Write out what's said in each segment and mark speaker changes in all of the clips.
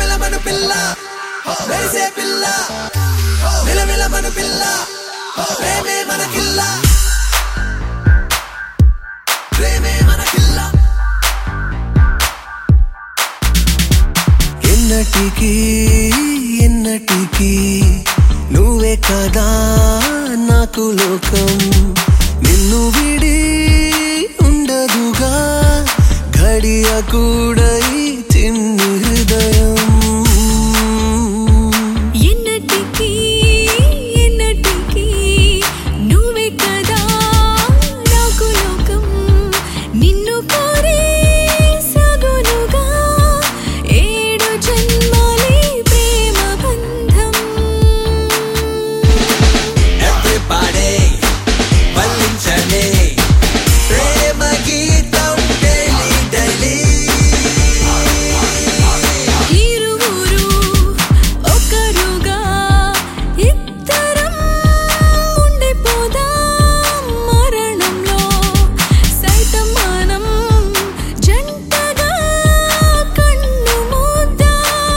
Speaker 1: మెలమెల పిల్ల మెరిసే పిల్ల మెలమెల మన పిల్ల ప్రేమే మన కిల్ల ప్రేమే మన కిల్ల ఎన్నటికీ ఎన్నటికీ నువ్వే కదా నాకు లోకం నిన్ను విడి ఉండదుగా ఘడియ కూడా ఈ చిన్ని హృదయం
Speaker 2: ఎన్నటికీ ఎన్నటికీ నువ్వే కదా నాకు లోకం నిన్ను కోరి సాగునుగా ఏడు జన్మలే ప్రేమ బంధం
Speaker 1: Everybody వల్లించలే ప్రేమ గీతం డైలీ డైలీ
Speaker 2: ఇరువురు ఒకరుగా ఇద్దరం ఉండిపోదాం మరణంలో సైతం మనం జంటగా కన్ను మూద్దాం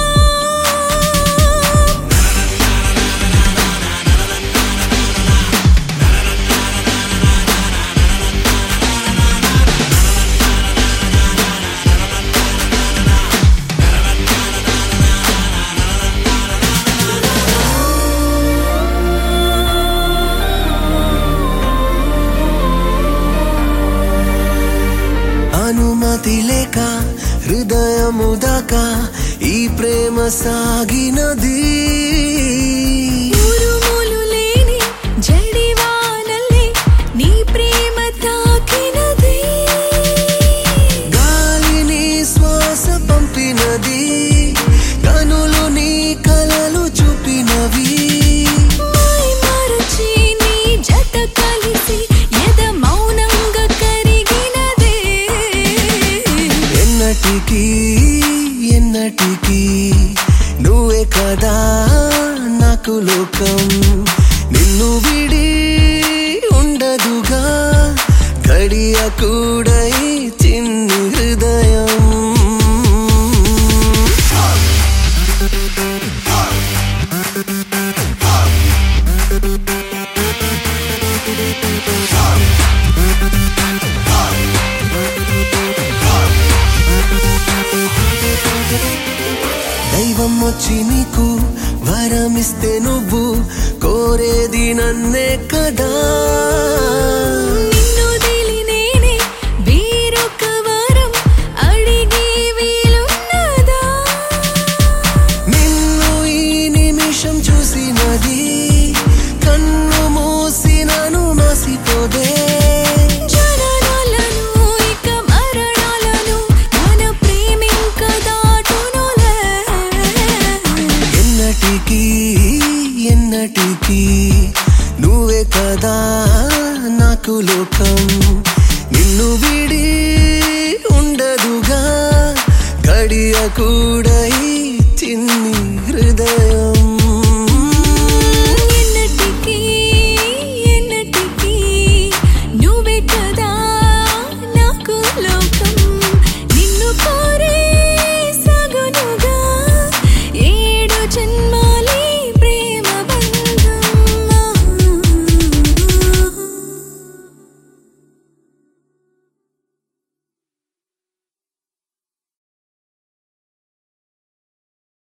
Speaker 1: అనుమతి లేక హృదయము దాకా ఈ ప్రేమ సాగినది
Speaker 2: ఉరుములు లేని జడివానల్లే నీ ప్రేమ తాకినది
Speaker 1: గాలిని శ్వాస పంపినది కనులు నీ కలలు చూపినవి
Speaker 2: మై మరచి నీ జత కలిసి ఎద మౌనంగా కరిగినదే
Speaker 1: ఎన్నటికీ ఎన్నటికీ నువ్వే కదా నాకు లోకం నిన్ను విడి ఉండదుగా ఘడియ కూడా ఈ చిన్ని హృదయం దైవం వచ్చి నీకు వరమిస్తే నువ్వు కోరేది నన్నే కదా
Speaker 2: నిన్ను దిలి నేనే వేరొక వరం అడిగే వీలున్నదా
Speaker 1: నిన్ను ఈ నిమిషం చూసినది కన్ను మూసినను మసిపోదే
Speaker 2: జననాలను ఇక మరణాలను మన ప్రేమింక దాటునులే
Speaker 1: ఎన్నటికీ ఎన్నటికీ నువ్వే కదా నాకు లోకం నిన్ను విడి ఉండదుగా ఘడియ కూడా ఈ చిన్ని హృదయం